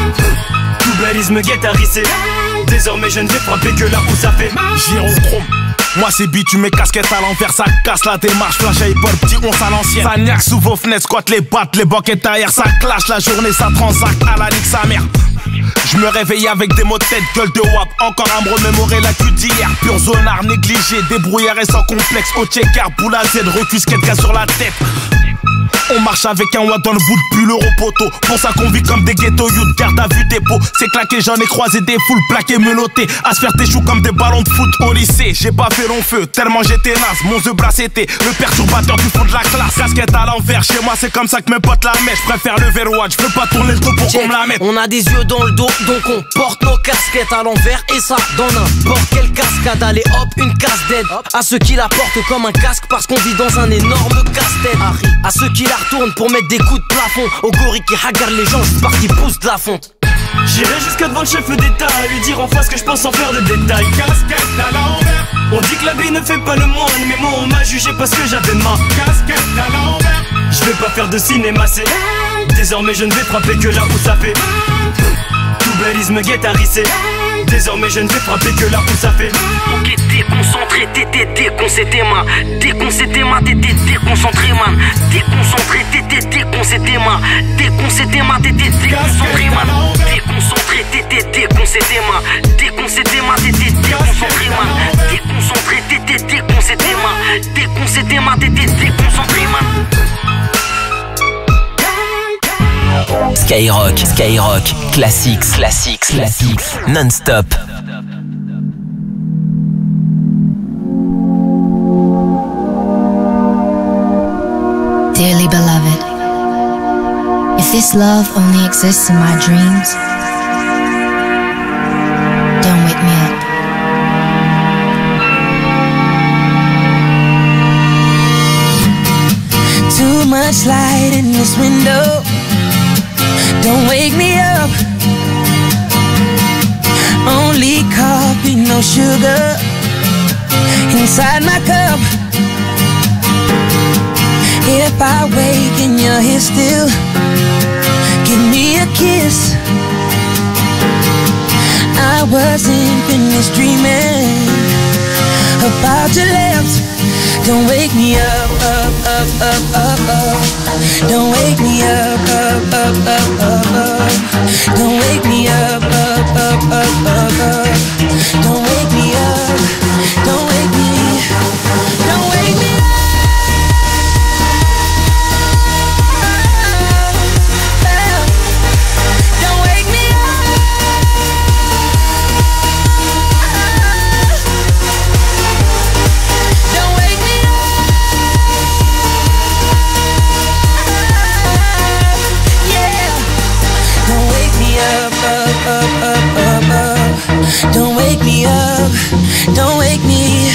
touberisme guitariste. Désormais je ne vais frapper que là où ça fait Gyrochrome. Moi c'est bitume, casquette à l'envers, ça casse la démarche. Flash à hip-hop, petit on à l'ancienne. Ça niaque sous vos fenêtres, squatte les battes, les boquettes ailleurs. Ça clash la journée, ça transacte à la ligue sa mère. Je me réveille avec des mots de tête, gueule de wap. Encore à me remémorer la queue d'hier. Pur zonard négligé, débrouillard et sans complexe. Au checker, boule à Z, recusquette, gars sur la tête. On marche avec un watt dans le bout de pull euro poteau. Pour ça qu'on vit comme des ghettos youth, garde à vue des pots. C'est claqué, j'en ai croisé des foules plaquées, menottées. À se faire tes choux comme des ballons de foot au lycée. J'ai pas fait long feu, tellement j'étais naze. Mon The Blast était le perturbateur du fond de la classe. Casquette à l'envers, chez moi c'est comme ça que mes potes la mettent. Je préfère le verrouage, je peux pas tourner le dos pour qu'on me la mette. On a des yeux dans le dos, donc on porte nos casquettes à l'envers. Et ça dans n'importe quelle cascade. Allez hop, une casse d'aide à ceux qui la portent comme un casque parce qu'on vit dans un énorme casse-tête. À ceux qui la retournent pour mettre des coups de plafond. Au gorille qui hagarde les gens juste parce qu'ils poussent de la fonte. J'irai jusqu'à devant le chef d'État à lui dire en face que je pense sans faire de détails. Casquette à l'envers. On dit que la vie ne fait pas le moine, mais moi on m'a jugé parce que j'avais ma casquette à l'envers. Je vais pas faire de cinéma, c'est désormais je ne vais frapper que là où ça fait. Tout belize me guette à risser. Désormais je ne vais frapper que là où ça fait. Ok, déconcentré, t'étais déconcentré, man. Déconcentré, man, t'étais déconcentré, man. Déconcentré, t'étais déconcentré, man. Déconcentré, man, t'étais déconcentré, man. Déconcentré, t'étais déconcentré, man. Déconcentré, man, t'étais déconcentré, man. Déconcentré, t'étais déconcentré, man. Déconcentré, man, t'étais déconcentré, man. Skyrock, Skyrock, classics, non-stop. Dearly beloved, if this love only exists in my dreams, don't wake me up. Too much light in this window. Don't wake me up. Only coffee, no sugar inside my cup. If I wake and you're here still, give me a kiss. I wasn't finished dreaming about your lips. Don't wake me up, up, up, up, up, up. Don't wake me up, up, up, up, up, up. Don't wake me up, up, up, up, up, up. Don't wake me up, don't wake me, don't wake me up. Don't wake me up, don't wake me.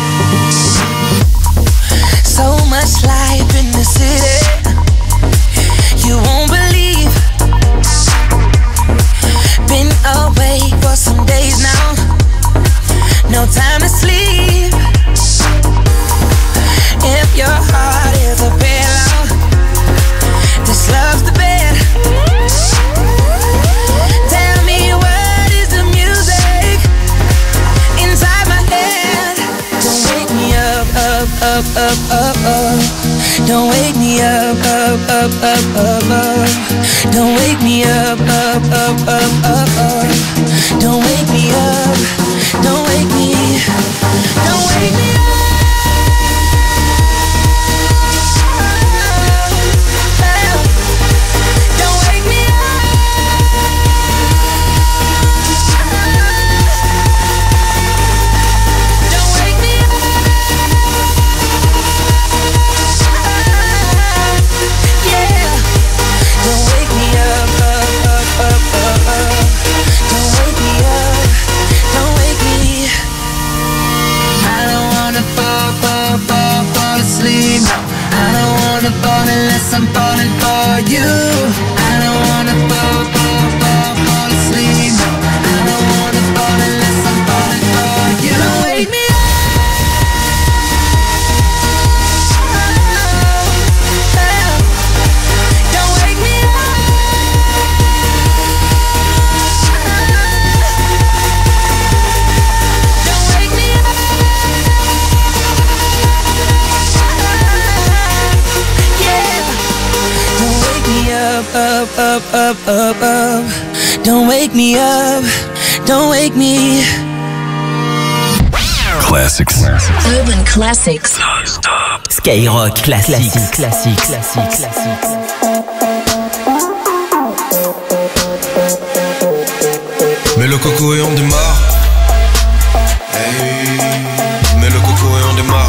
So much life in the city, you won't believe. Been awake for some days now, no time to sleep. If your heart is a pillow, this love's the bed. Up, up, up, up. Don't wake me up, up, up, up, up, up. Don't wake me up, up, up, up, up, up. Don't wake me up, don't wake me, don't wake me up. Unless I'm falling for you, I don't wanna fall asleep. No, I don't wanna fall unless I'm falling for you. Don't wake me up. Don't wake me up. Don't wake me up. Up, up, up, up, up. Don't wake me up, don't wake me. Classics. Urban Classics. Non-stop. Skyrock classique. Mets le coco et on démarre. Hey, mets le coco et on démarre.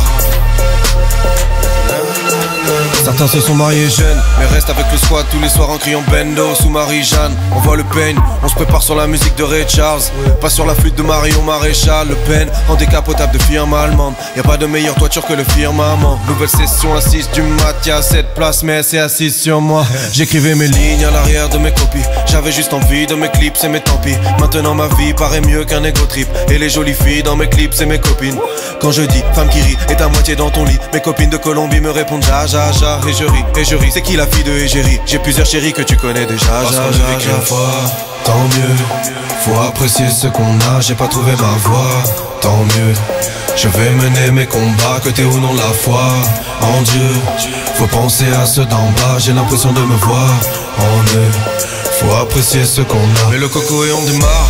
Certains se sont mariés jeunes, mais restent avec le squad tous les soirs en criant Bendo sous Marie-Jeanne. On voit le peigne, on se prépare sur la musique de Ray Charles. Pas sur la flûte de Marion Maréchal. Le Pen en décapotable de firme allemande. Y'a pas de meilleure toiture que le firmament. Nouvelle session à 6 du mat, y'a 7 places mais elle s'est assise sur moi. J'écrivais mes lignes à l'arrière de mes copies. J'avais juste envie de mes clips, c'est mes tant pis. Maintenant ma vie paraît mieux qu'un ego trip. Et les jolies filles dans mes clips, c'est mes copines. Quand je dis femme qui rit est à moitié dans ton lit, mes copines de Colombie me répondent ja ja ja. Et je ris, c'est qui la fille de Égérie? J'ai plusieurs chéris que tu connais déjà. Parce qu'on ne vit qu'une fois, tant mieux. Faut apprécier ce qu'on a, j'ai pas trouvé ma voie, tant mieux. Je vais mener mes combats, que t'aies ou non la foi en Dieu. Faut penser à ceux d'en bas, j'ai l'impression de me voir en eux. Faut apprécier ce qu'on a. Mets le coco et on démarre.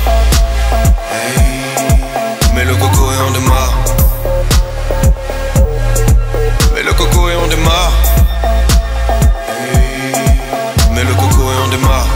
Hey, mets le coco et on démarre. Mets le coco et on démarre. Mets le coco et on démarre.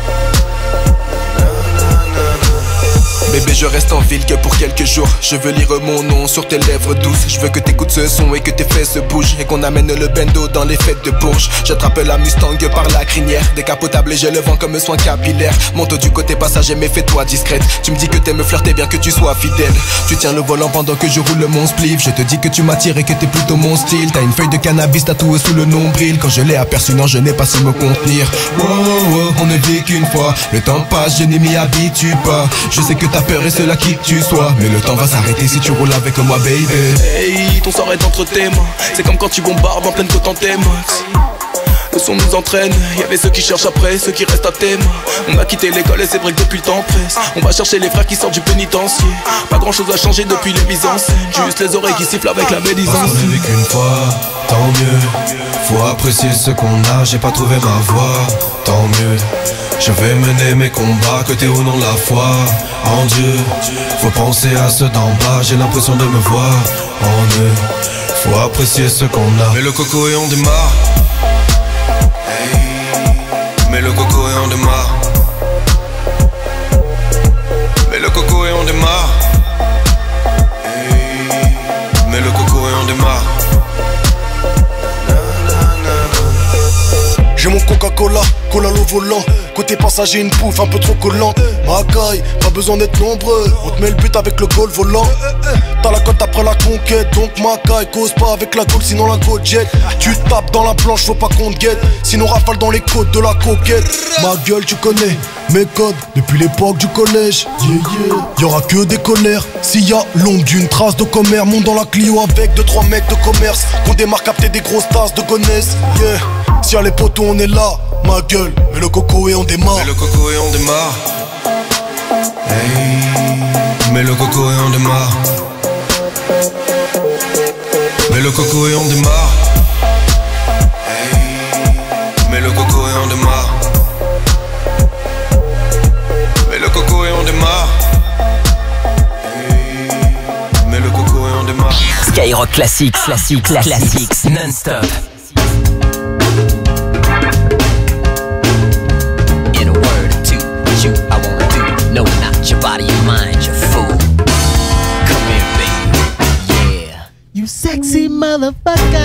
Bébé, je reste en ville que pour quelques jours. Je veux lire mon nom sur tes lèvres douces. Je veux que t'écoutes ce son et que tes fesses bougent. Et qu'on amène le bendo dans les fêtes de Bourges. J'attrape la Mustang par la crinière. Décapotable et j'ai le vent comme soin capillaire. Monte du côté passager mais fais-toi discrète. Tu me dis que t'aimes flirter bien que tu sois fidèle. Tu tiens le volant pendant que je roule mon spliff. Je te dis que tu m'attires et que t'es plutôt mon style. T'as une feuille de cannabis tatouée sous le nombril. Quand je l'ai aperçu, non je n'ai pas su me contenir. Wow, wow, on ne vit qu'une fois. Le temps passe, je ne m'y habitue pas. Je sais que t'as peur et cela qui que tu sois, mais le temps va s'arrêter si tu roules avec moi, baby. Hey, ton sort est entre tes mains. C'est comme quand tu bombardes en pleine côte en tes max. Le son nous entraîne, y'avait ceux qui cherchent après, ceux qui restent à tes mains. On a quitté l'école et c'est vrai que depuis le temps presse. On va chercher les frères qui sortent du pénitencier. Pas grand chose a changé depuis les mises en scène. Juste les oreilles qui sifflent avec la médisance. Parce qu'on ne vit qu'une fois, tant mieux. Faut apprécier ce qu'on a, j'ai pas trouvé ma voie, tant mieux. Je vais mener mes combats, que t'aies ou non la foi en Dieu. Faut penser à ceux d'en bas, j'ai l'impression de me voir en eux. Faut apprécier ce qu'on a. Mets le coco et on démarre. Hey, mets le coco et on démarre. Mets le coco et on démarre. Hey, mets le coco et on démarre. J'ai mon Coca-Cola, cola au volant. Côté passager, une pouffe un peu trop collante. Ma caille, pas besoin d'être nombreux. On te met le but avec le goal volant. T'as la cote après la conquête, donc ma caille, cause pas avec la goal, sinon la go jet. Tu tapes dans la planche, faut pas qu'on te guette. Sinon rafale dans les côtes de la coquette. Ma gueule, tu connais mes codes depuis l'époque du collège. Y'aura que des colères. S'il y a l'ombre d'une trace de commerce, monte dans la Clio avec 2-3 mecs de commerce. Qu'on démarre capter des grosses tasses de gonesse. Yeah. Si y'a les potos, on est là, ma gueule. Mets le coco et on démarre. Mets le coco et on démarre. Hey, mets le coco et on démarre. Mets le coco et on démarre. Hey, mets le coco et on démarre. Mets le coco et on démarre. Hey, mets le coco et on démarre. Skyrock classique, non-stop. No, not your body, your mind, your fool. Come here, baby. Yeah. You sexy motherfucker.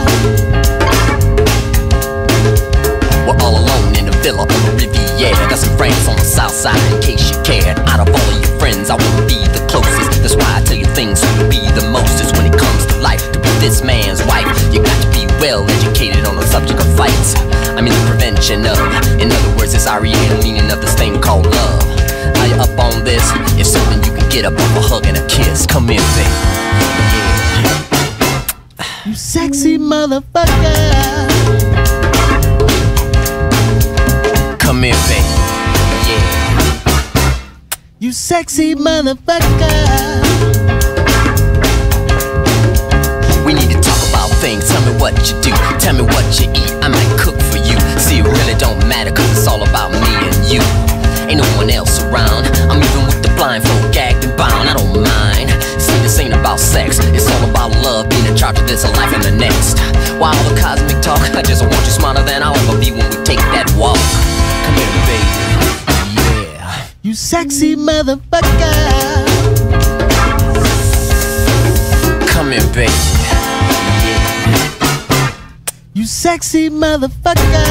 We're all alone in a villa on the Riviera. Got some friends on the south side in case you cared. Out of all of your friends, I wanna be the closest. That's why I tell you things who to be the most is when it comes to life. To be this man's wife, you got to be well educated on the subject of fights. I mean the prevention of. In other words, it's R.E.M. meaning of this thing called love. Are you up on this? If so, then you can get up off a hug and a kiss. Come in, baby. Yeah. You sexy motherfucker. Come in, baby. Yeah. You sexy motherfucker. We need to talk about things. Tell me what you do. Tell me what you eat. I might cook for you. See, it really don't matter, cause it's all about me and you. Ain't no one else around. I'm even with the blindfold, gagged and bound. I don't mind. See, this ain't about sex. It's all about love, being in charge of this, a life and the next. While the cosmic talk, I just want you smarter than I'll ever be when we take that walk. Come here, baby. Yeah. You sexy motherfucker. Come here, baby. Yeah. You sexy motherfucker.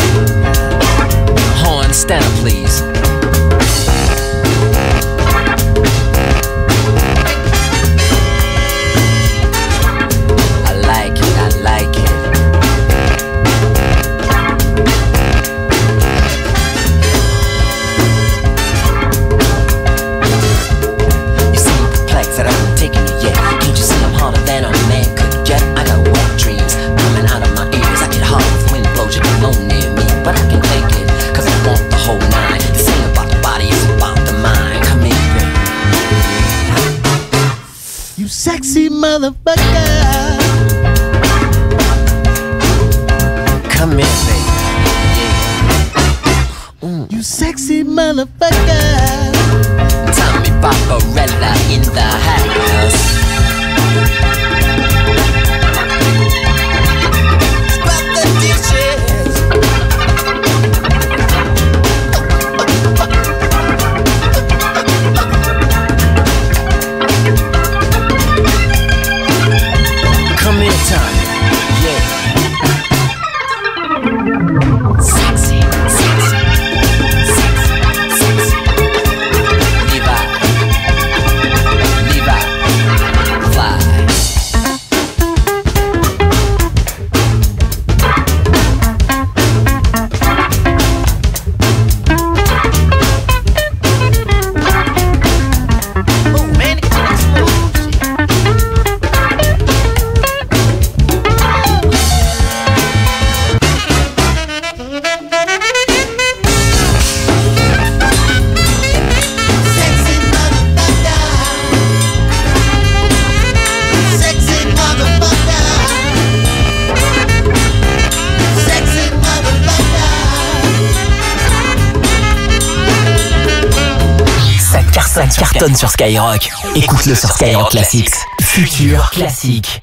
Horn, stand up, please. Sexy motherfucker. Come here, baby. Yeah. You sexy motherfucker. Tommy Barbarella in the house. Spot the dishes. Come here, Tommy. Yeah. Sexy, sexy, sexy, sexy. Levi, fly. Oh man, it's smooth. Ça cartonne sur Skyrock. Écoute-le sur Skyrock Classics. Futur classique.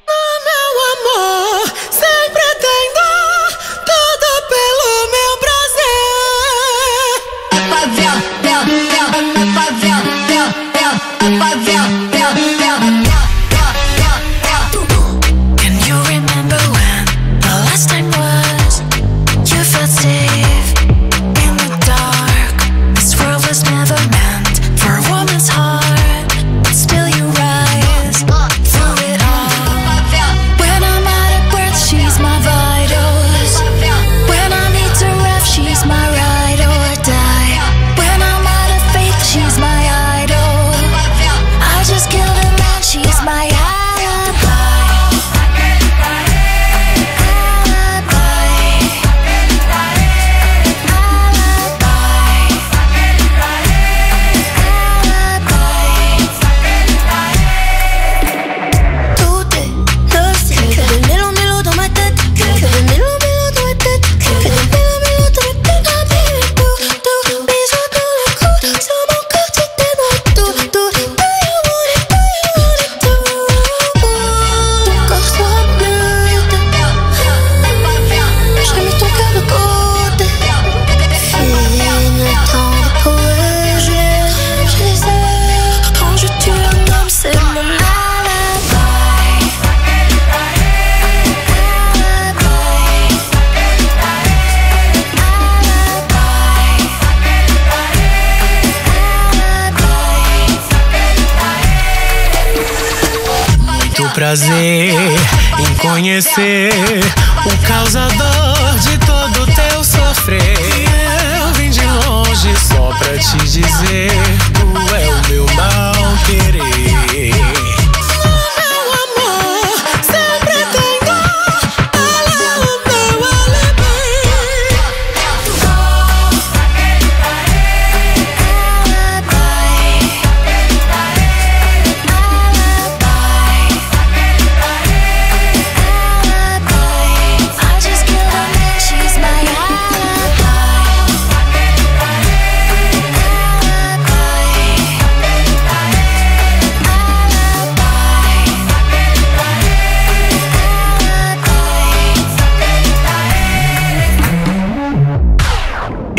Prazer em conhecer o causador de todo teu sofrer. Eu vim de longe só pra te dizer, tu é o meu mal querer.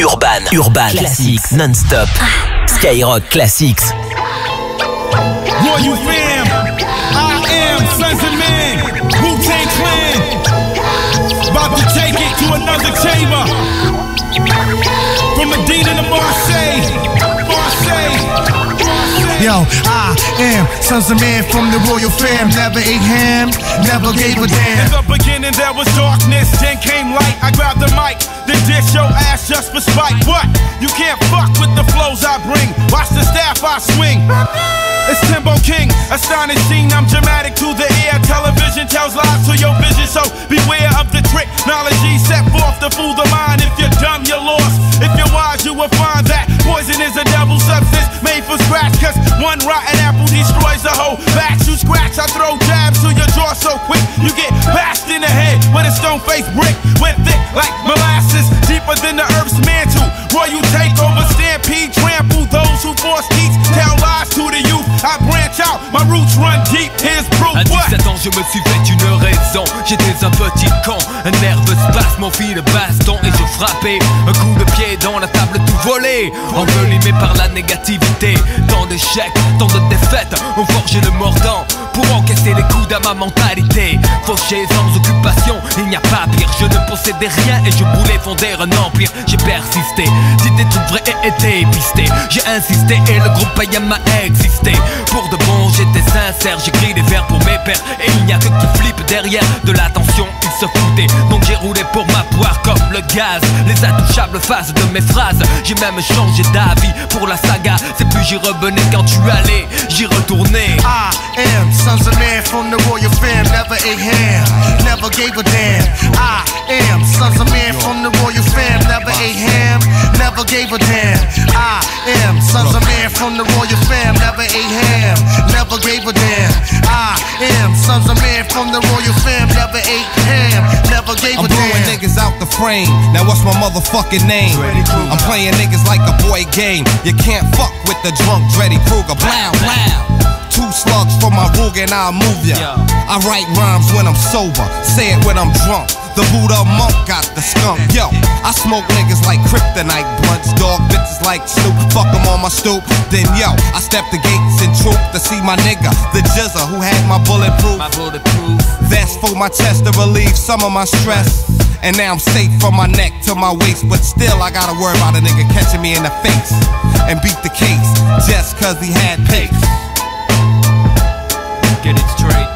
Urban Classics non-stop. Skyrock Classics. Royal fam, I am Sons of Man, Wu-Tang Clan. About to take it to another chamber. From Medina to Marseille. Yo, I am Sons of Man from the royal fam. Never ate ham, never gave a damn. In the beginning there was darkness, then came light. I grabbed the mic, then dish your ass just for spite. What? You can't fuck with the flows I bring. Watch the staff I swing. It's Timbo King, astonishing, I'm dramatic to the ear. Television tells lies to your vision, so beware of the trick. Knowledge set forth to fool the mind. If you're dumb, you're lost. If you're wise, you will find that poison is a devil's substance made for scratch. Cause one rotten apple destroys the whole batch. You scratch, I throw jabs to your jaw so quick. You get bashed in the head with a stone-faced brick. Went thick like molasses, deeper than the earth's mantle. Royal takeover, stampede, trample those who force teach, tell lies to the youth. I branch out, my roots run deep, here's proof. À 17 ans je me suis fait une raison. J'étais un petit con, un nerveux spasme, mon fil de baston. Et je frappais un coup de pied dans la table tout volé. Envelimé par la négativité. Tant d'échecs, tant de défaites ont forgé le mordant pour encaisser les coups à ma mentalité. Fauché sans occupation, il n'y a pas pire. Je ne possédais rien et je voulais fonder un empire. J'ai persisté, dit des trucs vrais et été pisté. J'ai insisté et le groupe païen m'a existé. Pour de bon j'étais sincère, j'écris des vers pour mes pères. Et il n'y a que qui flippe derrière de l'attention, ils se foutaient. Donc j'ai roulé pour ma poire comme le gaz. Les intouchables faces de mes phrases. J'ai même changé d'avis pour la saga. C'est plus j'y revenais quand tu allais, j'y retournais. I am Sons of Man from the royal fam. Never ate ham, never gave a damn. I am Sons of Man from the royal fam. Never ate ham, never gave a damn. I am Sons of Man from the royal fam. Never ate ham, never gave a damn. I am Sons of Man from the royal fam. Never ate ham, never gave a damn. I'm blowing niggas out the frame. Now what's my motherfucking name? I'm playing niggas like a boy game. You can't fuck with the drunk Dreddy Kruger. Blow, blow. 2 slugs for my Ruger and I'll move ya. I write rhymes when I'm sober, say it when I'm drunk. The Buddha monk got the skunk. Yo, I smoke niggas like kryptonite blunts. Dog bitches like Snoop, fuck them on my stoop. Then yo, I step the gates and troop to see my nigga, the Jizza who had my bulletproof. Vest for my chest to relieve some of my stress. And now I'm safe from my neck to my waist. But still I gotta worry about a nigga catching me in the face and beat the case just cause he had pace. Get it straight.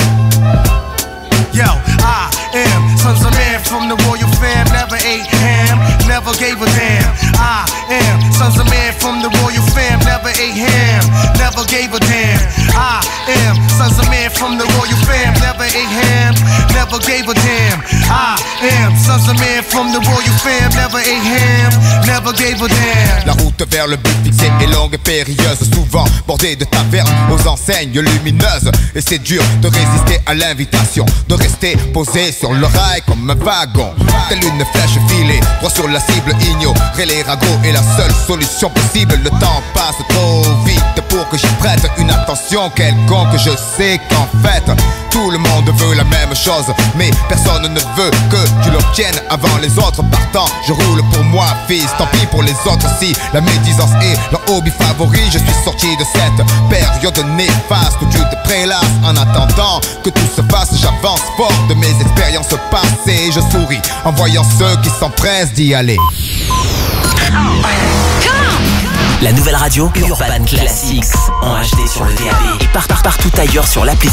Yo, I am Sons of Man from the royal fam. Never ate ham, never gave a damn. I am Sons of Man from the royal fam. Never ate ham, never gave a damn. I am Sons of Man from the royal fam. Never ate ham, never gave a damn. I am Sons of Man from the royal fam. Never ate ham, never gave a damn. La route vers le but fixé est longue et périlleuse, souvent bordée de tavernes aux enseignes lumineuses. Et c'est dur de résister à l'invitation, de rester posé sur le rail comme un wagon. Telle une flèche filée, droit sur la cible, ignorer les ragots est la seule solution possible. Le temps passe trop vite pour que j'y prête une attention quelconque. Je sais qu'en fait, tout le monde veut la même chose, mais personne ne veut que tu l'obtiennes avant les autres. Partant, je roule pour moi, fils, tant pis pour les autres. Si la médisance est leur hobby favori, je suis sorti de cette période néfaste où tu te prélasses. En attendant que tout se fasse, j'avance fort de mes expériences passées. Je souris en voyant ceux qui s'empressent d'y aller. La nouvelle radio Urban Classics en HD sur le DAB et partout ailleurs sur l'appli